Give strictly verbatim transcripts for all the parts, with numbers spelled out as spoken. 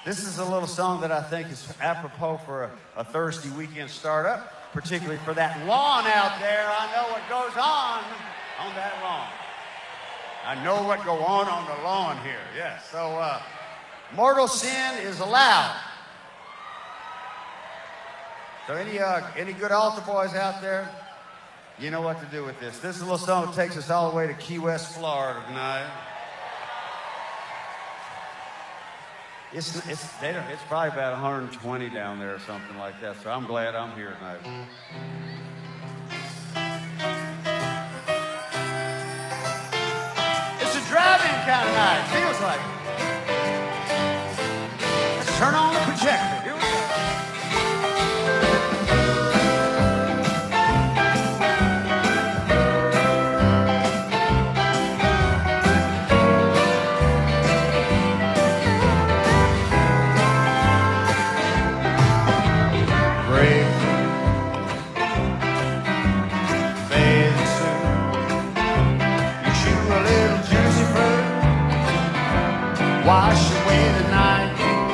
This is a little song that I think is apropos for a, a Thursday weekend startup, particularly for that lawn out there. I know what goes on on that lawn. I know what go on on the lawn here, yes. So, uh, mortal sin is allowed. So any, uh, any good altar boys out there, you know what to do with this. This is a little song that takes us all the way to Key West, Florida tonight. It's, it's, they don't, it's probably about one hundred twenty down there or something like that, so I'm glad I'm here tonight. It's a drive-in kind of night, feels like. Let's turn on the projector. Here we go. Wash away the night.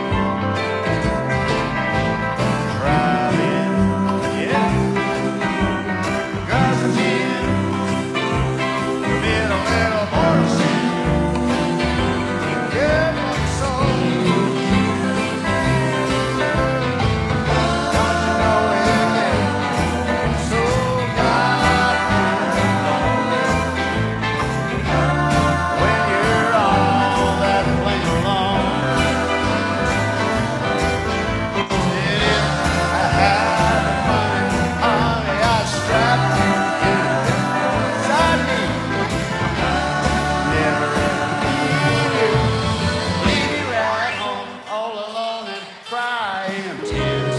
Driving, yeah. Cause I'm in, commit a little mortal sin. Good for the soul. Don't you know it? So God, when you're on that plane alone. I had the money, honey, I strapped you inside me. Never leave you, leave you at home, all alone and crying tears.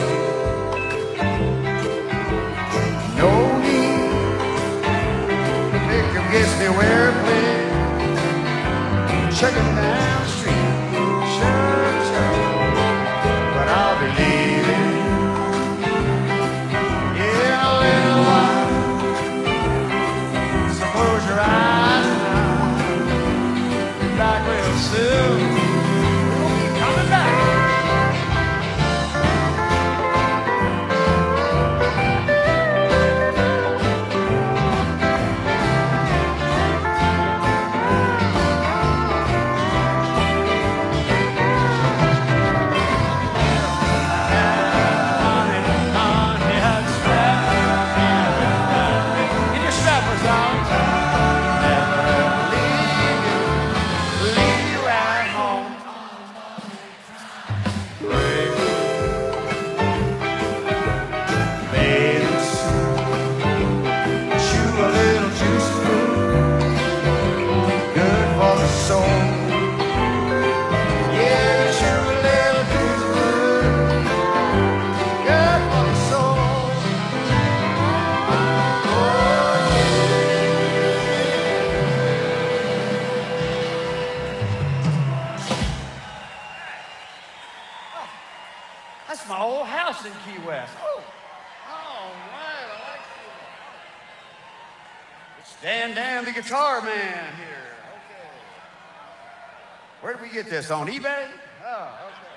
No need to pick up against the airplane. Checking down the street, sure, sure, but I'll be leaving. Yeah, a little while. So close your eyes now. Be back real soon. We'll be coming back. That's my old house in Key West. Oh, all right, I like it. It's Dan Dan, the guitar man here. Okay. Where did we get this? On eBay? Oh, okay.